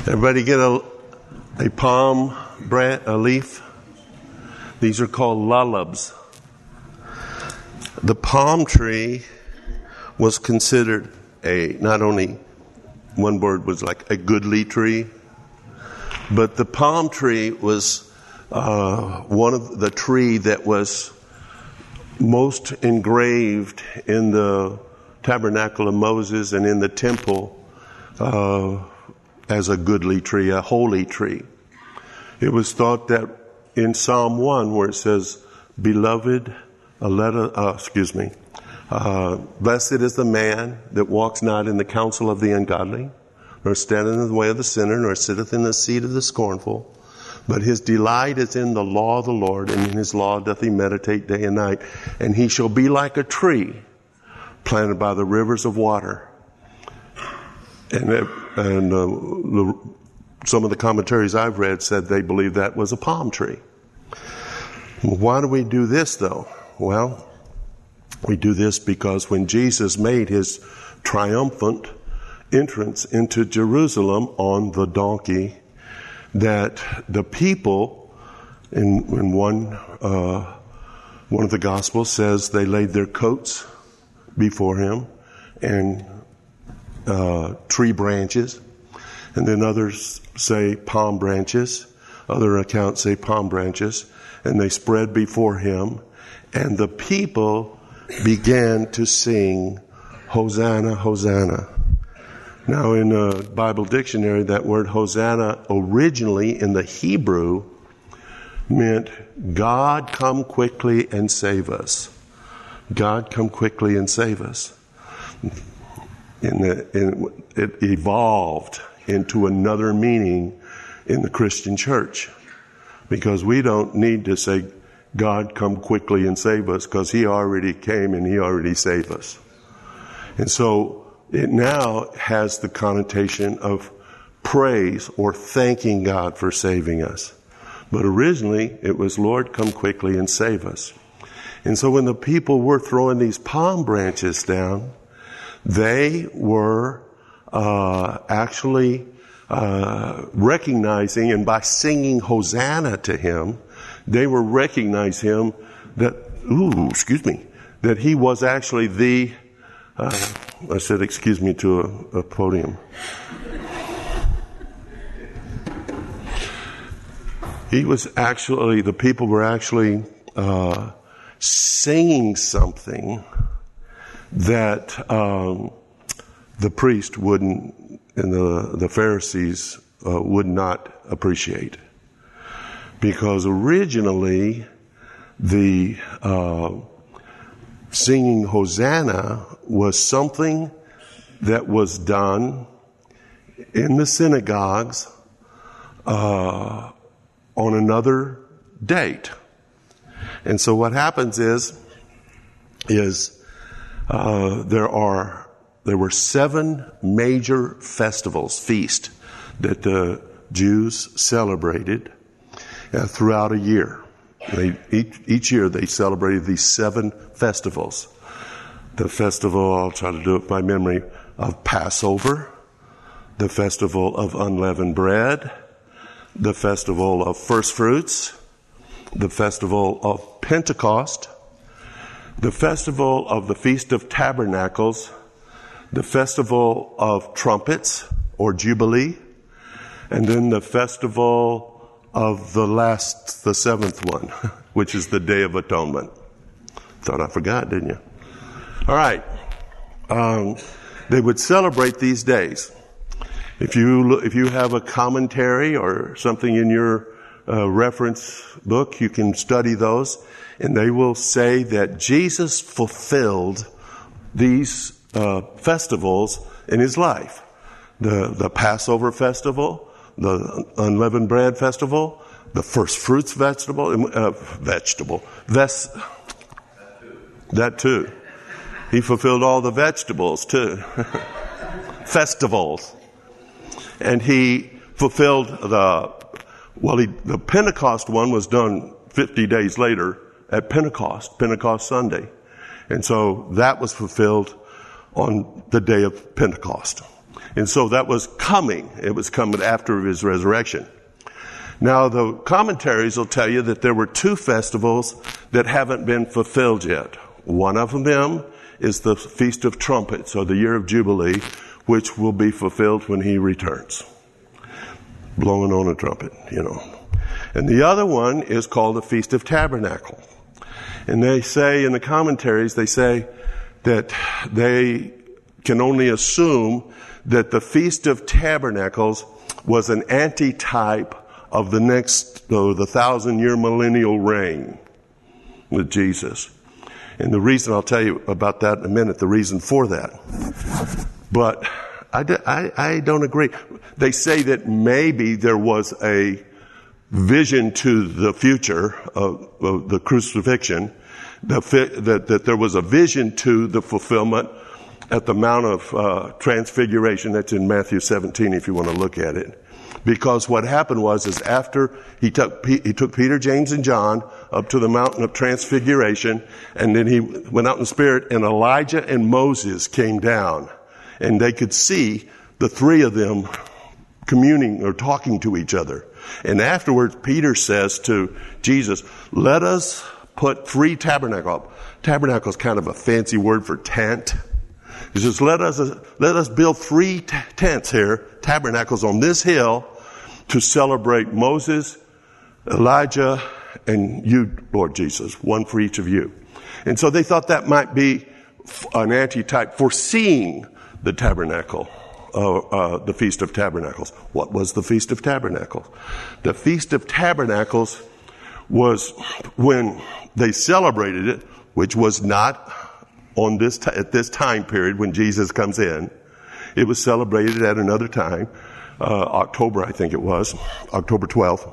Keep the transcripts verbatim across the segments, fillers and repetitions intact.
Everybody get a, a palm branch, a leaf? These are called lullabs. The palm tree was considered a, not only, one word was like a goodly tree, but the palm tree was uh, one of the tree that was most engraved in the tabernacle of Moses and in the temple uh, as a goodly tree, a holy tree. It was thought that in Psalm one, where it says, "Beloved, a letter, uh, excuse me, uh, blessed is the man that walks not in the counsel of the ungodly, nor standeth in the way of the sinner, nor sitteth in the seat of the scornful. But his delight is in the law of the Lord, and in his law doth he meditate day and night. And he shall be like a tree planted by the rivers of water." And, it, and uh, the, some of the commentaries I've read said they believe that was a palm tree. Why do we do this, though? Well, we do this because when Jesus made his triumphant entrance into Jerusalem on the donkey, that the people, in, in one uh, one of the Gospels says they laid their coats before him and uh, tree branches, and then others say palm branches. Other accounts say palm branches, and they spread before him, and the people began to sing, "Hosanna, Hosanna." Now, in a Bible dictionary, that word Hosanna originally in the Hebrew meant God come quickly and save us. God come quickly and save us. In the, in, it evolved into another meaning in the Christian church, because we don't need to say God come quickly and save us, because he already came and he already saved us. And so it now has the connotation of praise or thanking God for saving us. But originally it was, Lord, come quickly and save us. And so when the people were throwing these palm branches down, they were uh, actually uh, recognizing, and by singing Hosanna to him, they were recognizing him that, ooh, excuse me, that he was actually the Uh, I said, excuse me, to a, a podium. He was actually, the people were actually uh, singing something that um, the priest wouldn't, and the, the Pharisees uh, would not appreciate. Because originally, the uh, singing Hosanna was something that was done in the synagogues uh, on another date. And so what happens is, is uh, there are there were seven major festivals, feasts, that the Jews celebrated uh, throughout a year. They, each, each year they celebrated these seven festivals. The festival, I'll try to do it by memory, of Passover, the festival of unleavened bread, the festival of first fruits, the festival of Pentecost, the festival of the Feast of Tabernacles, the festival of trumpets or Jubilee, and then the festival of the last, the seventh one, which is the Day of Atonement. Thought I forgot, didn't you? All right. Um, they would celebrate these days. If you if you have a commentary or something in your uh, reference book, you can study those, and they will say that Jesus fulfilled these uh, festivals in his life. The the Passover festival, the unleavened bread festival, the first fruits vegetable, uh, vegetable, ves- that too. He fulfilled all the vegetables too. Festivals. And he fulfilled the, well, he, the Pentecost one was done fifty days later at Pentecost, Pentecost Sunday. And so that was fulfilled on the day of Pentecost. And so that was coming. It was coming after his resurrection. Now, the commentaries will tell you that there were two festivals that haven't been fulfilled yet. One of them is the Feast of Trumpets, or the Year of Jubilee, which will be fulfilled when he returns. Blowing on a trumpet, you know. And the other one is called the Feast of Tabernacle. And they say in the commentaries, they say that they can only assume that the Feast of Tabernacles was an antitype of the next, uh, the thousand year millennial reign with Jesus. And the reason, I'll tell you about that in a minute, the reason for that. But I, I, I don't agree. They say that maybe there was a vision to the future of, of the crucifixion, the, that, that there was a vision to the fulfillment at the Mount of uh, Transfiguration. That's in Matthew seventeen if you want to look at it. Because what happened was, is after he took, he took Peter, James, and John up to the mountain of Transfiguration, and then he went out in the Spirit, and Elijah and Moses came down, and they could see the three of them communing or talking to each other. And afterwards, Peter says to Jesus, let us put three tabernacles. Tabernacle is kind of a fancy word for tent. He says, let us, let us build three t- tents here, tabernacles on this hill, to celebrate Moses, Elijah, and you, Lord Jesus, one for each of you. And so they thought that might be an antitype for seeing the tabernacle, uh, uh, the Feast of Tabernacles. What was the Feast of Tabernacles? The Feast of Tabernacles was when they celebrated it, which was not on this t- at this time period when Jesus comes in. It was celebrated at another time, uh, October, I think it was, October twelfth.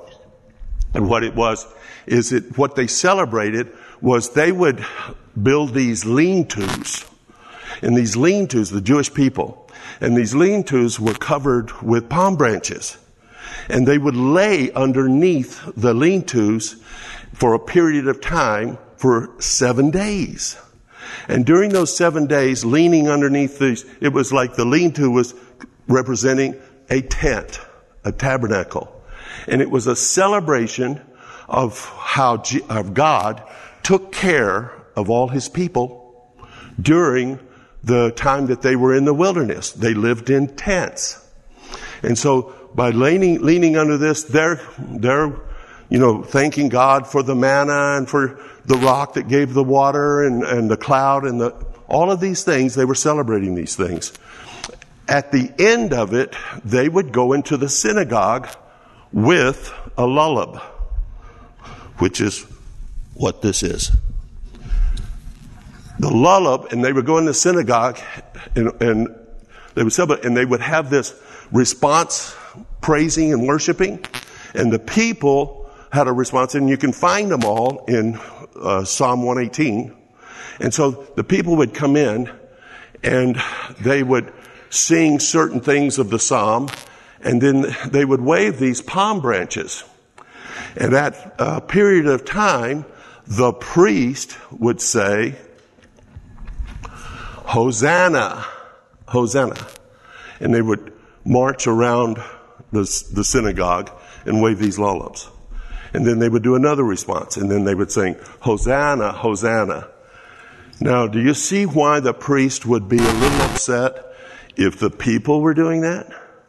And what it was, is it, what they celebrated was they would build these lean-tos. And these lean-tos, the Jewish people, and these lean-tos were covered with palm branches. And they would lay underneath the lean-tos for a period of time for seven days. And during those seven days, leaning underneath these, it was like the lean-to was representing a tent, a tabernacle. And it was a celebration of how G- of God took care of all his people during the time that they were in the wilderness. They lived in tents. And so by leaning, leaning under this, they're, they're, you know, thanking God for the manna and for the rock that gave the water and, and the cloud and the, all of these things. They were celebrating these things. At the end of it, they would go into the synagogue with a lullab, which is what this is. The lullab, and they would go in the synagogue and, and they would celebrate, and they would have this response, praising and worshiping, and the people had a response, and you can find them all in uh, Psalm one eighteen. And so the people would come in and they would sing certain things of the psalm, and then they would wave these palm branches. And at a period of time, the priest would say, Hosanna, Hosanna. And they would march around the, the synagogue and wave these lullabs. And then they would do another response, and then they would sing, Hosanna, Hosanna. Now, do you see why the priest would be a little upset if the people were doing that?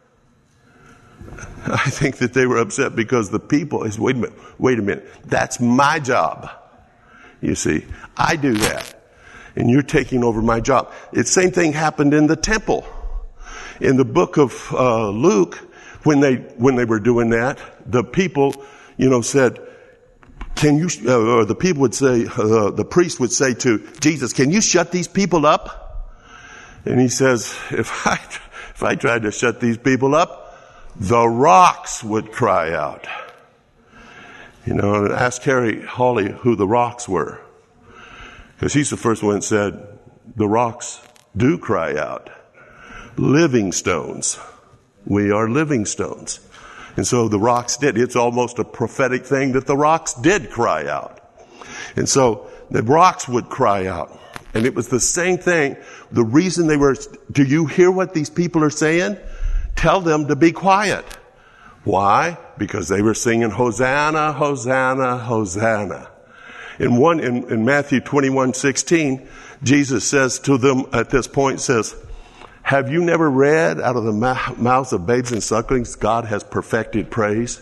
I think that they were upset because the people is, wait a minute, wait a minute, that's my job. You see, I do that, and you're taking over my job. The same thing happened in the temple. In the book of uh, Luke, when they when they were doing that, the people, you know, said, "Can you?" Uh, or the people would say, uh, the priest would say to Jesus, "Can you shut these people up?" And he says, "If I if I tried to shut these people up, the rocks would cry out." You know, and ask Harry Hawley who the rocks were, because he's the first one that said the rocks do cry out. Living stones. We are living stones. And so the rocks did. It's almost a prophetic thing that the rocks did cry out. And so the rocks would cry out. And it was the same thing. The reason they were, do you hear what these people are saying? Tell them to be quiet. Why? Because they were singing Hosanna, Hosanna, Hosanna. In one, in, in Matthew twenty-one sixteen, Jesus says to them at this point, says, have you never read out of the mouths of babes and sucklings, God has perfected praise?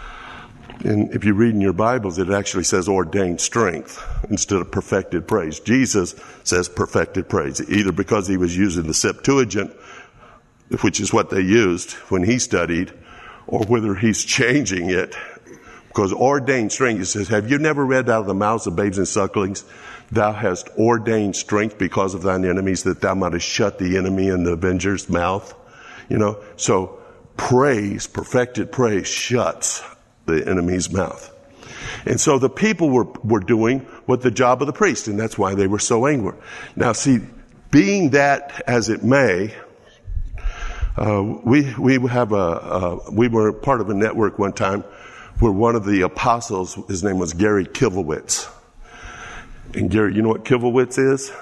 And if you read in your Bibles, it actually says ordained strength instead of perfected praise. Jesus says perfected praise, either because he was using the Septuagint, which is what they used when he studied, or whether he's changing it. Because ordained strength, he says, have you never read out of the mouths of babes and sucklings, thou hast ordained strength because of thine enemies, that thou mightest shut the enemy and the avenger's mouth? You know, so praise, perfected praise, shuts the enemy's mouth. And so the people were, were doing what the job of the priest, and that's why they were so angry. Now see, being that as it may, uh, we, we have a, uh, we were part of a network one time where one of the apostles, his name was Gary Kivowitz. And Gary, you know what Kivowitz is?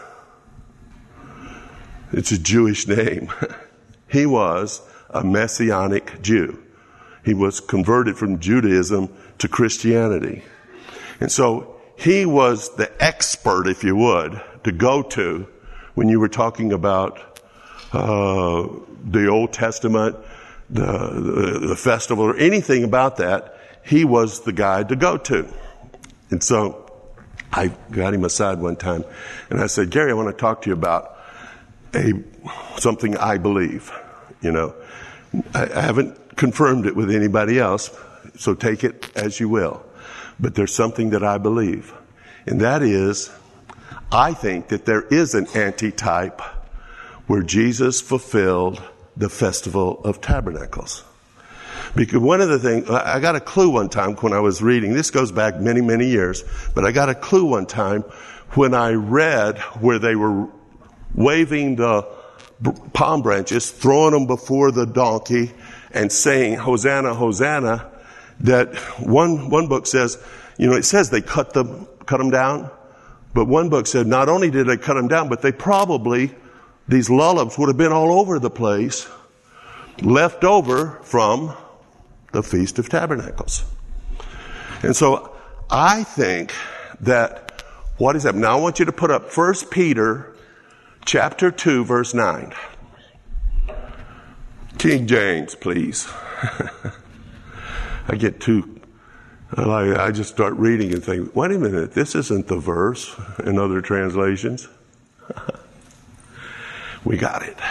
It's a Jewish name. He was a Messianic Jew. He was converted from Judaism to Christianity. And so he was the expert, if you would, to go to when you were talking about uh, the Old Testament, the, the, the festival, or anything about that. He was the guy to go to. And so I got him aside one time and I said, Gary, I want to talk to you about a something I believe. You know, I, I haven't confirmed it with anybody else, so take it as you will. But there's something that I believe. And that is, I think that there is an antitype where Jesus fulfilled the Festival of Tabernacles. Because one of the things, I got a clue one time when I was reading, this goes back many, many years, but I got a clue one time when I read where they were waving the palm branches, throwing them before the donkey and saying, Hosanna, Hosanna, that one, one book says, you know, it says they cut them, cut them down, but one book said not only did they cut them down, but they probably, these lullabs would have been all over the place, left over from the Feast of Tabernacles. And so I think that, what is that? Now I want you to put up First Peter chapter two, verse nine. King James, please. I get too, I, I just start reading and think, wait a minute, this isn't the verse in other translations. We got it.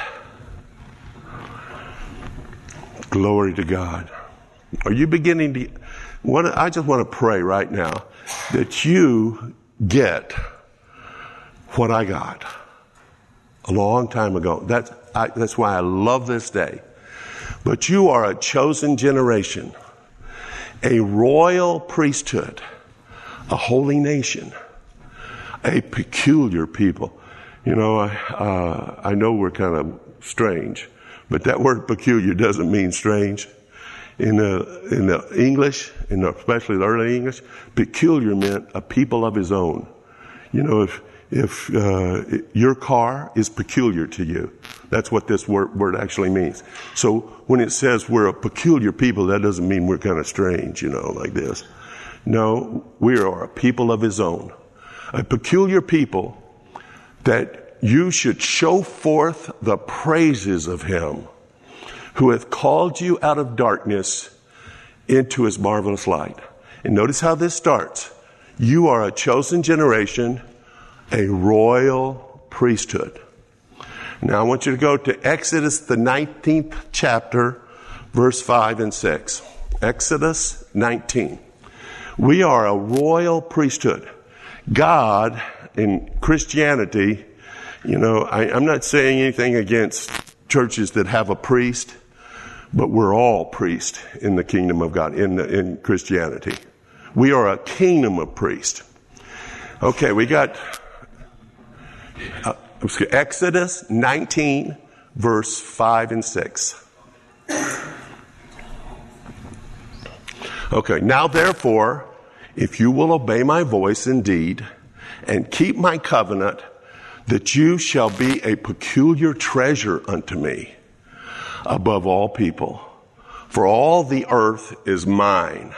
Glory to God. Are you beginning to, want I just want to pray right now that you get what I got a long time ago. That's, I, that's why I love this day. But you are a chosen generation, a royal priesthood, a holy nation, a peculiar people. You know, I, uh, I know we're kind of strange, but that word peculiar doesn't mean strange. In the, in the English, in the, especially the early English, peculiar meant a people of his own. You know, if, if, uh, your car is peculiar to you, that's what this word, word actually means. So when it says we're a peculiar people, that doesn't mean we're kind of strange, you know, like this. No, we are a people of his own. A peculiar people that you should show forth the praises of him who hath called you out of darkness into his marvelous light. And notice how this starts. You are a chosen generation, a royal priesthood. Now I want you to go to Exodus, the nineteenth chapter, verse five and six. Exodus nineteen. We are a royal priesthood. God, in Christianity, you know, I, I'm not saying anything against churches that have a priest, but we're all priests in the kingdom of God, in, the, in Christianity. We are a kingdom of priests. Okay, we got uh, Exodus nineteen, verse five and six. Okay, now therefore, if you will obey my voice indeed, and keep my covenant, that you shall be a peculiar treasure unto me above all people. For all the earth is mine.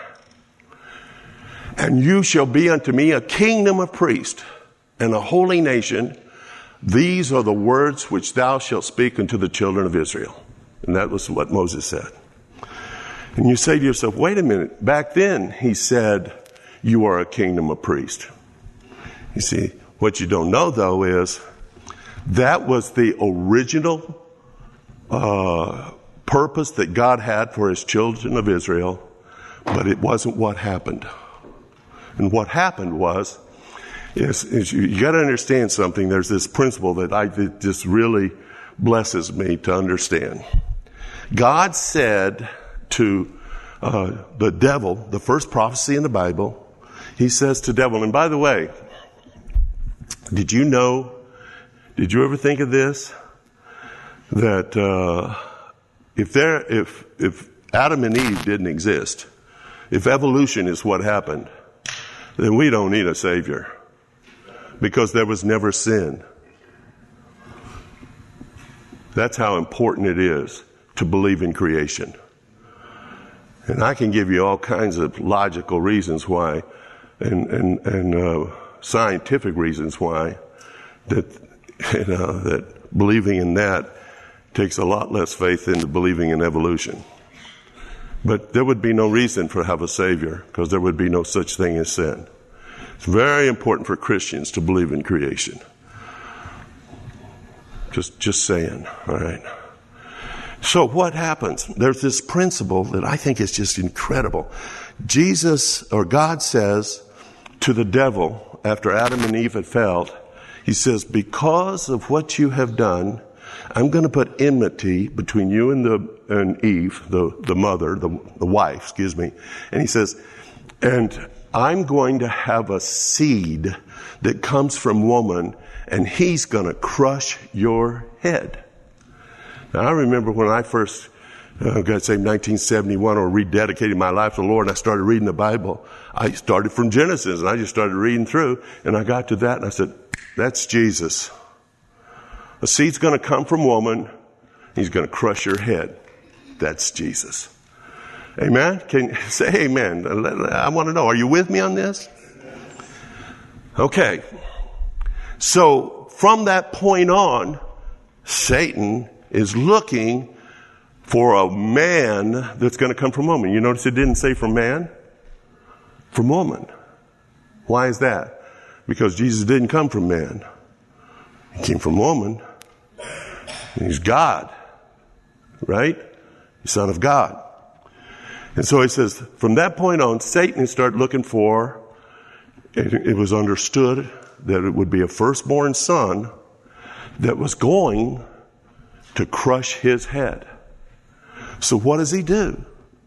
And you shall be unto me a kingdom of priests and a holy nation. These are the words which thou shalt speak unto the children of Israel. And that was what Moses said. And you say to yourself, wait a minute. Back then, he said, you are a kingdom of priests. You see, what you don't know, though, is that was the original uh, purpose that God had for his children of Israel, but it wasn't what happened. And what happened was, is, is you, you got to understand something. There's this principle that I that just really blesses me to understand. God said to uh, the devil, the first prophecy in the Bible, he says to devil, and by the way, did you know, did you ever think of this? That uh, if there, if if Adam and Eve didn't exist, if evolution is what happened, then we don't need a Savior. Because there was never sin. That's how important it is to believe in creation. And I can give you all kinds of logical reasons why, and and, and uh, scientific reasons why, that you know that believing in that takes a lot less faith than believing in evolution. But there would be no reason for have a Savior, because there would be no such thing as sin. It's very important for Christians to believe in creation. Just, just saying, all right? So what happens? There's this principle that I think is just incredible. Jesus, or God says to the devil, after Adam and Eve had fell, he says, because of what you have done, I'm going to put enmity between you and the and Eve, the, the mother, the, the wife, excuse me. And he says, and I'm going to have a seed that comes from woman, and he's going to crush your head. Now, I remember when I first uh, got saved in nineteen seventy-one, or rededicated my life to the Lord, and I started reading the Bible. I started from Genesis, and I just started reading through, and I got to that, and I said, that's Jesus. A seed's going to come from woman. He's going to crush your head. That's Jesus. Amen? Can you say amen? I want to know, are you with me on this? Okay. So from that point on, Satan is looking for a man that's going to come from woman. You notice it didn't say from man? From woman. Why is that? Because Jesus didn't come from man. He came from woman. He's God. Right? The Son of God. And so he says, from that point on, Satan started looking for, it, it was understood that it would be a firstborn son that was going to crush his head. So what does he do?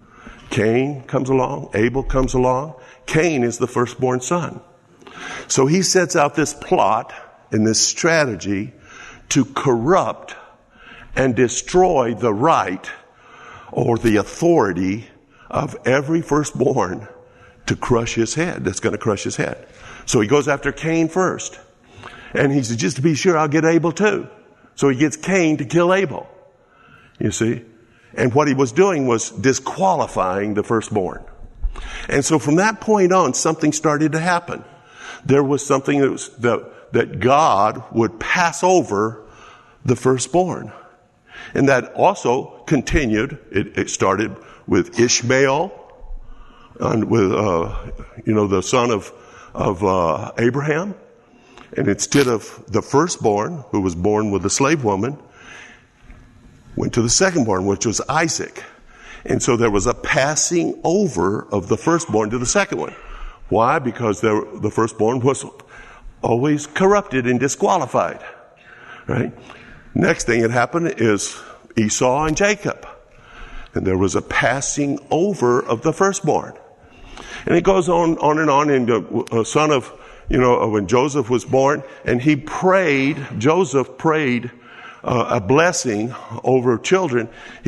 Cain comes along, Abel comes along. Cain is the firstborn son. So he sets out this plot and this strategy to corrupt and destroy the right or the authority of every firstborn to crush his head. That's going to crush his head. So he goes after Cain first. And he says, just to be sure, I'll get Abel too. So he gets Cain to kill Abel. You see? And what he was doing was disqualifying the firstborn. And so from that point on, something started to happen. There was something that was, that, that God would pass over the firstborn. And that also continued. It, it started with Ishmael, and with uh, you know the son of of uh, Abraham, and instead of the firstborn, who was born with a slave woman, went to the secondborn, which was Isaac, and so there was a passing over of the firstborn to the second one. Why? Because there, the firstborn was always corrupted and disqualified. Right. Next thing that happened is Esau and Jacob. And there was a passing over of the firstborn. And it goes on, on and on. And the son of, you know, when Joseph was born, and he prayed, Joseph prayed uh, a blessing over children. He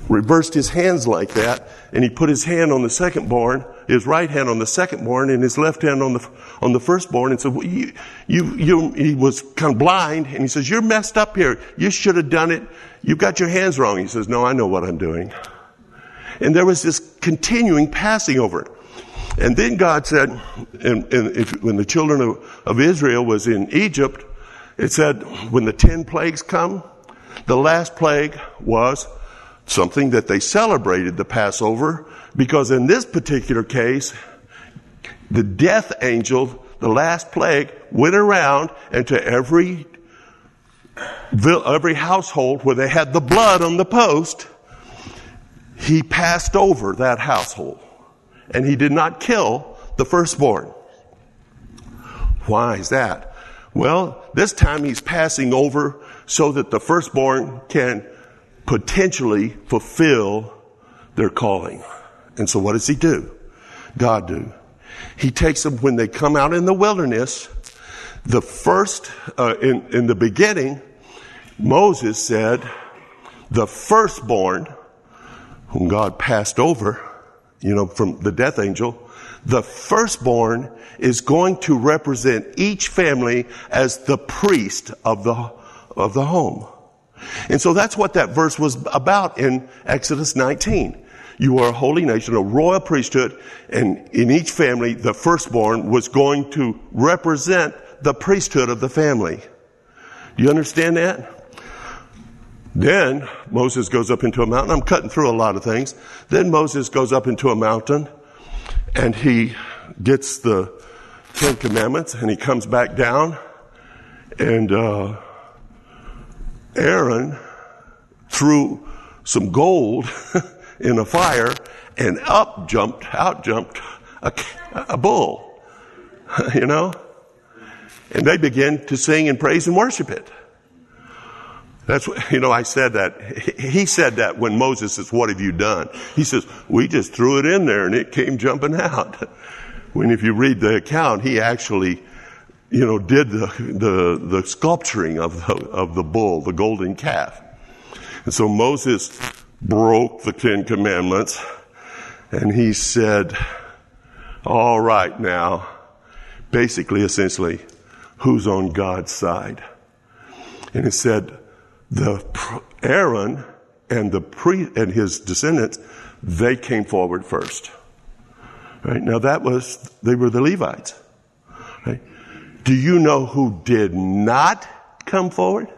reversed his hands like that, and he put his hand on the secondborn, his right hand on the secondborn, and his left hand on the on the firstborn, and said, well, you, you, you, he was kind of blind, and he says, you're messed up here. You should have done it. You've got your hands wrong. He says, no, I know what I'm doing. And there was this continuing passing over it. And then God said, and, and if, when the children of, of Israel was in Egypt, it said, when the ten plagues come, the last plague was something that they celebrated, the Passover, because in this particular case, the death angel, the last plague, went around and to every, every household where they had the blood on the post, he passed over that household. And he did not kill the firstborn. Why is that? Well, this time he's passing over so that the firstborn can potentially fulfill their calling. And so what does he do? God do. He takes them when they come out in the wilderness. The first, uh, in, in the beginning, Moses said, the firstborn, whom God passed over, you know, from the death angel, the firstborn is going to represent each family as the priest of the, of the home. And so that's what that verse was about in Exodus nineteen. You are a holy nation, a royal priesthood, and in each family, the firstborn was going to represent the priesthood of the family. Do you understand that? Then Moses goes up into a mountain. I'm cutting through a lot of things. Then Moses goes up into a mountain and he gets the Ten Commandments and he comes back down, and uh, Aaron threw some gold in a fire, and up jumped, out jumped a, a bull, you know? And they began to sing and praise and worship it. That's what, you know, I said that. He said that when Moses says, what have you done? He says, we just threw it in there and it came jumping out. When if you read the account, he actually, you know, did the, the, the sculpturing of the, of the bull, the golden calf. And so Moses broke the Ten Commandments and he said, all right now, basically, essentially, who's on God's side? And it said, the Aaron and the pre and his descendants, they came forward first. Right? Now that was, they were the Levites. Right? Do you know who did not come forward?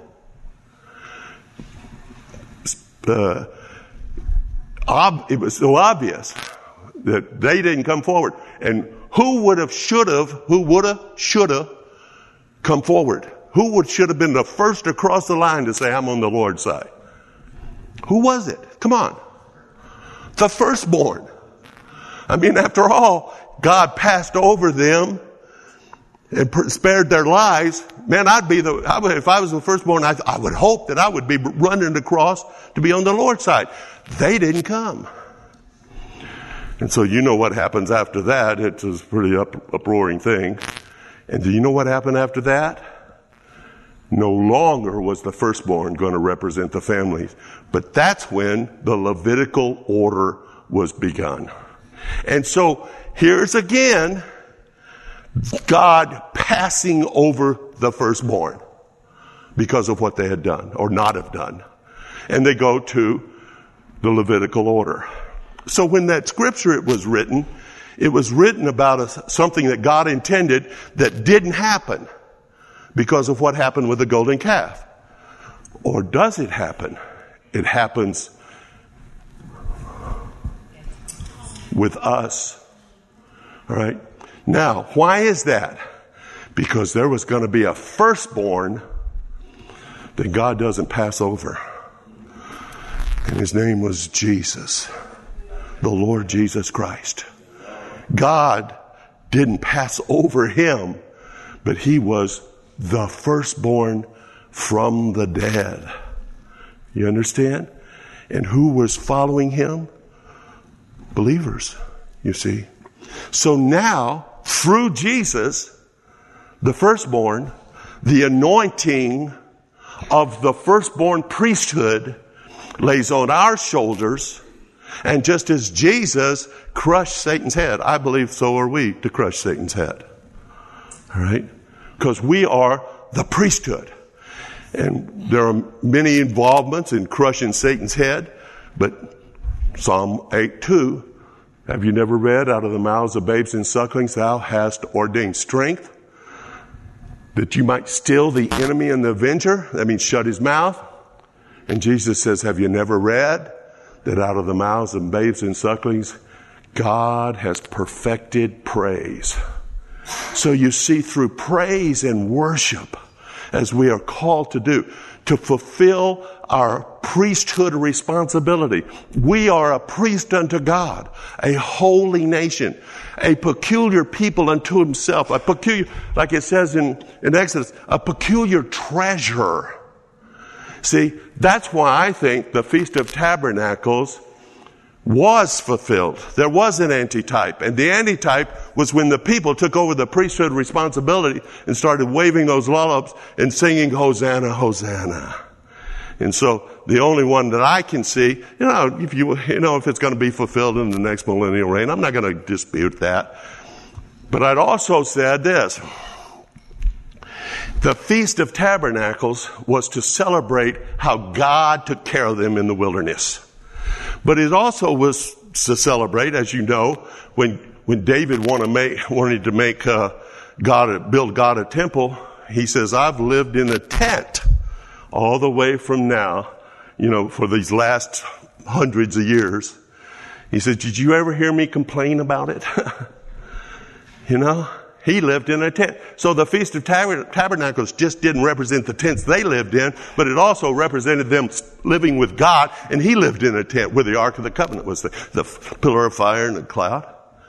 Uh, ob, it was so obvious that they didn't come forward. And who would have, should have, who would have, should have come forward? Who would, should have been the first to cross the line to say, I'm on the Lord's side? Who was it? Come on. The firstborn. I mean, after all, God passed over them and spared their lives. Man, I'd be the, I would, if I was the firstborn, I, I would hope that I would be running across to be on the Lord's side. They didn't come. And so you know what happens after that. It's a pretty up, uproaring thing. And do you know what happened after that? No longer was the firstborn going to represent the families. But that's when the Levitical order was begun. And so here's again God passing over the firstborn because of what they had done or not have done. And they go to the Levitical order. So when that scripture was written, it was written about a, something that God intended that didn't happen because of what happened with the golden calf. Or does it happen? It happens with us. All right? Now, why is that? Because there was going to be a firstborn that God doesn't pass over. And his name was Jesus, the Lord Jesus Christ. God didn't pass over him, but he was the firstborn from the dead. You understand? And who was following him? Believers, you see. So now, through Jesus, the firstborn, the anointing of the firstborn priesthood, lays on our shoulders. And just as Jesus crushed Satan's head, I believe so are we to crush Satan's head. All right? Because we are the priesthood. And there are many involvements in crushing Satan's head. But Psalm eight two, have you never read, out of the mouths of babes and sucklings thou hast ordained strength, that you might still the enemy and the avenger? That means shut his mouth. And Jesus says, have you never read that out of the mouths of babes and sucklings, God has perfected praise? So you see, through praise and worship, as we are called to do, to fulfill our priesthood responsibility. We are a priest unto God, a holy nation, a peculiar people unto himself, a peculiar, like it says in, in Exodus, a peculiar treasure. See, that's why I think the Feast of Tabernacles was fulfilled. There was an antitype. And the antitype was when the people took over the priesthood responsibility and started waving those lullabies and singing, Hosanna, Hosanna. And so the only one that I can see, you know, if you, you know, if it's going to be fulfilled in the next millennial reign, I'm not going to dispute that. But I'd also said this. The Feast of Tabernacles was to celebrate how God took care of them in the wilderness. But it also was to celebrate, as you know, when when David wanted to make, wanted to make uh, God build God a temple. He says, "I've lived in a tent all the way from now, you know, for these last hundreds of years." He said, "Did you ever hear me complain about it?" You know, he lived in a tent. So the Feast of Tabernacles just didn't represent the tents they lived in, but it also represented them living with God, and he lived in a tent where the Ark of the Covenant was, the, the pillar of fire and the cloud.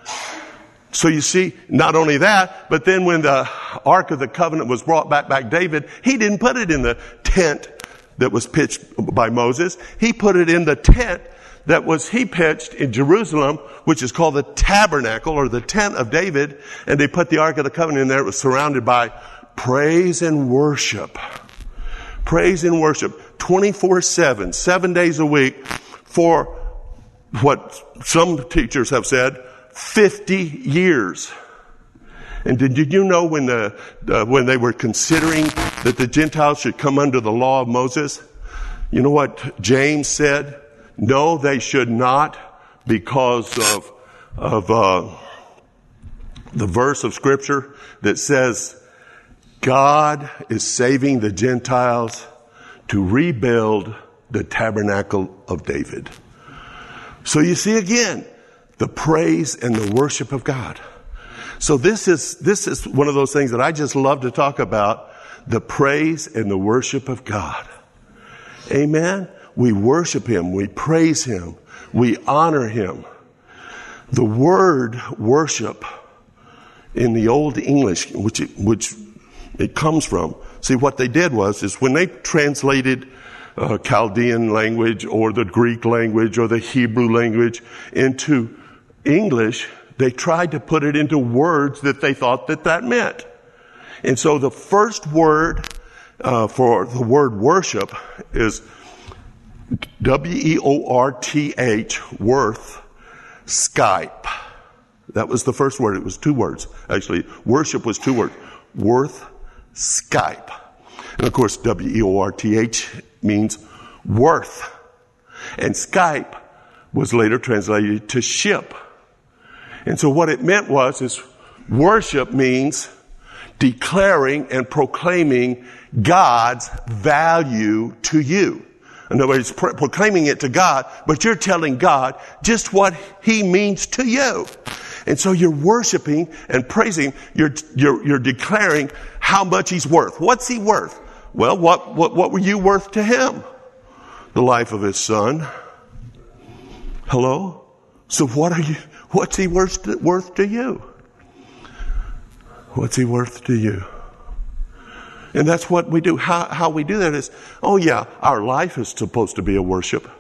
So you see, not only that, but then when the Ark of the Covenant was brought back by David, he didn't put it in the tent that was pitched by Moses. He put it in the tent that was he pitched in Jerusalem, which is called the tabernacle or the tent of David. And they put the Ark of the Covenant in there. It was surrounded by praise and worship. Praise and worship. twenty-four seven, seven days a week for what some teachers have said, fifty years. And did, did you know when the, uh, when they were considering that the Gentiles should come under the law of Moses, you know what James said? No, they should not, because of, of, uh, the verse of Scripture that says God is saving the Gentiles to rebuild the tabernacle of David. So you see again, the praise and the worship of God. So this is, this is one of those things that I just love to talk about, the praise and the worship of God. Amen. We worship him. We praise him. We honor him. The word worship in the Old English, which it, which it comes from. See, what they did was, is when they translated uh, Chaldean language or the Greek language or the Hebrew language into English, they tried to put it into words that they thought that that meant. And so the first word uh, for the word worship is W E O R T H, worth, Skype. That was the first word. It was two words. Actually, worship was two words. Worth, Skype. And of course, W E O R T H means worth. And Skype was later translated to ship. And so what it meant was, is worship means declaring and proclaiming God's value to you. In other words, pro- proclaiming it to God, but you're telling God just what he means to you. And so you're worshiping and praising, you're, you're, you're declaring how much he's worth. What's he worth? Well, what, what, what were you worth to him? The life of his son. Hello? So what are you, what's he worth to, worth to you? What's he worth to you? And that's what we do. How, how we do that is, oh yeah, our life is supposed to be a worship.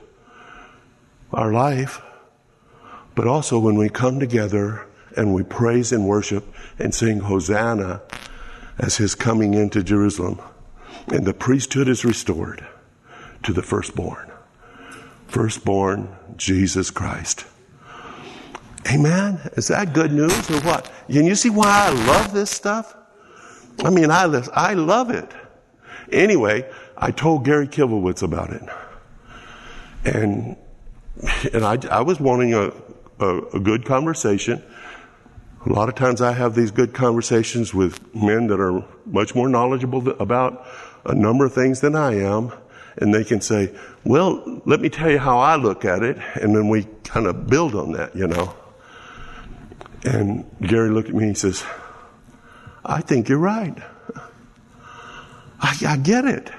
Our life. But also when we come together and we praise and worship and sing Hosanna as his coming into Jerusalem. And the priesthood is restored to the firstborn. firstborn, Jesus Christ. Amen? Is that good news or what? Can you see why I love this stuff? I mean, I, I love it. Anyway, I told Gary Kivowitz about it. And and I, I was wanting a, a, a good conversation. A lot of times I have these good conversations with men that are much more knowledgeable about a number of things than I am. And they can say, well, let me tell you how I look at it. And then we kind of build on that, you know. And Gary looked at me and he says, I think you're right. I, I get it.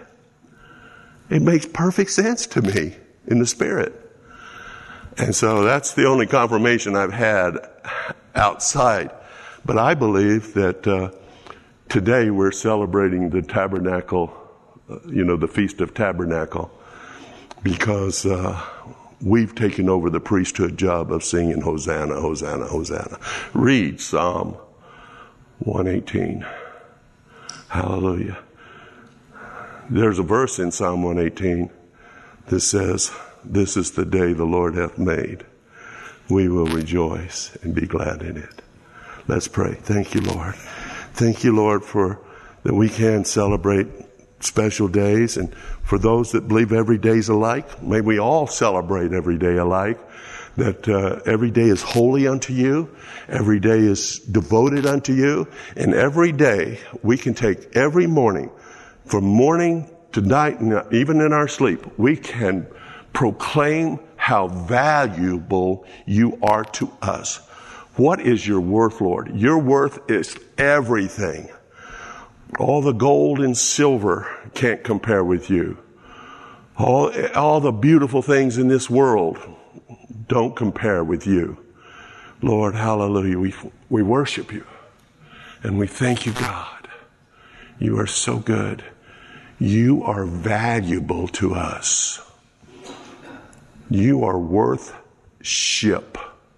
It makes perfect sense to me in the spirit. And so that's the only confirmation I've had outside. But I believe that uh, today we're celebrating the tabernacle, uh, you know, the Feast of Tabernacle, because uh, we've taken over the priesthood job of singing Hosanna, Hosanna, Hosanna. Read Psalm one eighteen. Hallelujah. There's a verse in Psalm one eighteen that says, this is the day the Lord hath made. We will rejoice and be glad in it. Let's pray. Thank you, Lord. Thank you, Lord, for that we can celebrate special days. And for those that believe every day is alike, may we all celebrate every day alike. That uh, every day is holy unto you. Every day is devoted unto you. And every day we can take every morning, from morning to night, and even in our sleep, we can proclaim how valuable you are to us. What is your worth, Lord? Your worth is everything. All the gold and silver can't compare with you. All, all the beautiful things in this world don't compare with you. Lord, hallelujah. We, we worship you. And we thank you, God. You are so good. You are valuable to us. You are worth ship.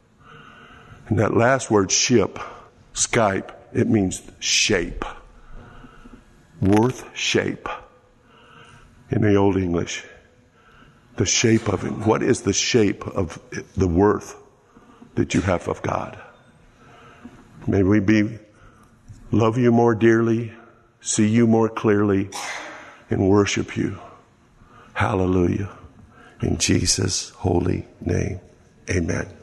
And that last word, ship, Skype, it means shape. Worth shape. In the Old English. The shape of it. What is the shape of the worth that you have of God? May we be, love you more dearly, see you more clearly, and worship you. Hallelujah. In Jesus' holy name. Amen.